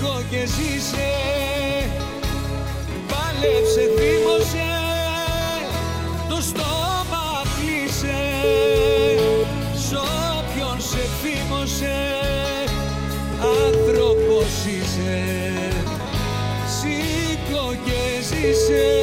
Σήκω και ζήσε, πάλεψε, θύμωσε, το στόμα κλείσε, σ' όποιον σε θύμωσε, άνθρωπος είσαι. Σήκω και ζήσε.